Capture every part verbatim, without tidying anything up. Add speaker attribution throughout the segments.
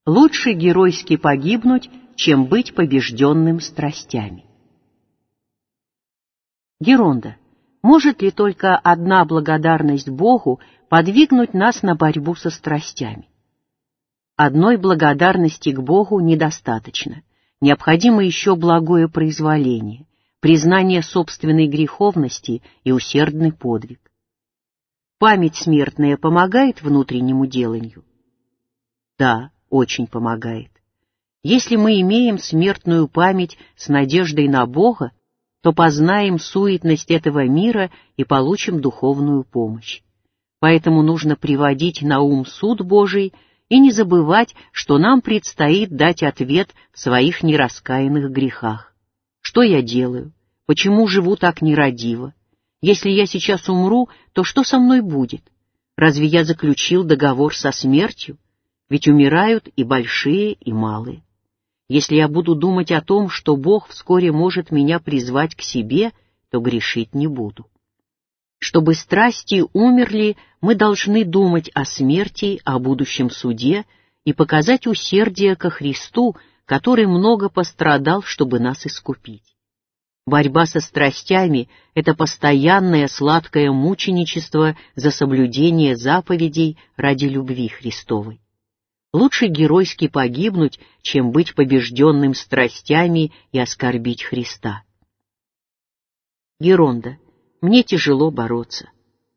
Speaker 1: Лучше геройски погибнуть, чем быть побежденным страстями. Геронда. Может ли только одна благодарность Богу подвигнуть нас на борьбу со страстями? Одной благодарности к Богу недостаточно. Необходимо еще благое произволение, признание собственной греховности и усердный подвиг. Память смертная помогает внутреннему деланию? Да, очень помогает. Если мы имеем смертную память с надеждой на Бога, то познаем суетность этого мира и получим духовную помощь. Поэтому нужно приводить на ум суд Божий и не забывать, что нам предстоит дать ответ в своих нераскаянных грехах. Что я делаю? Почему живу так нерадиво? Если я сейчас умру, то что со мной будет? Разве я заключил договор со смертью? Ведь умирают и большие, и малые. Если я буду думать о том, что Бог вскоре может меня призвать к себе, то грешить не буду. Чтобы страсти умерли, мы должны думать о смерти, о будущем суде и показать усердие ко Христу, который много пострадал, чтобы нас искупить. Борьба со страстями — это постоянное сладкое мученичество за соблюдение заповедей ради любви Христовой. Лучше геройски погибнуть, чем быть побежденным страстями и оскорбить Христа. Геронда. Мне тяжело бороться.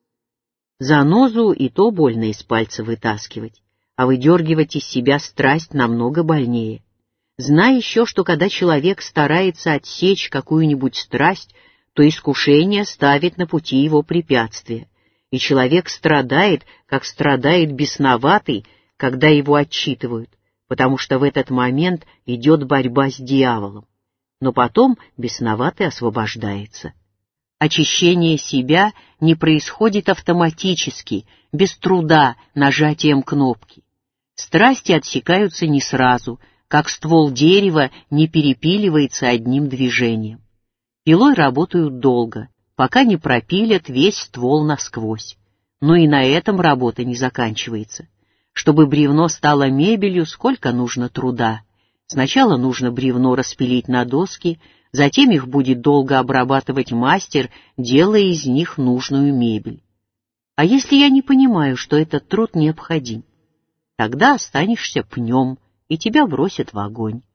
Speaker 1: Занозу и то больно из пальца вытаскивать, а выдергивать из себя страсть намного больнее. Знай еще, что когда человек старается отсечь какую-нибудь страсть, то искушение ставит на пути его препятствия, и человек страдает, как страдает бесноватый, когда его отчитывают, потому что в этот момент идет борьба с дьяволом. Но потом бесноватый освобождается. Очищение себя не происходит автоматически, без труда, нажатием кнопки. Страсти отсекаются не сразу, как ствол дерева не перепиливается одним движением. Пилой работают долго, пока не пропилят весь ствол насквозь. Но и на этом работа не заканчивается. Чтобы бревно стало мебелью, сколько нужно труда. Сначала нужно бревно распилить на доски, затем их будет долго обрабатывать мастер, делая из них нужную мебель. А если я не понимаю, что этот труд необходим? Тогда останешься пнем, и тебя бросят в огонь.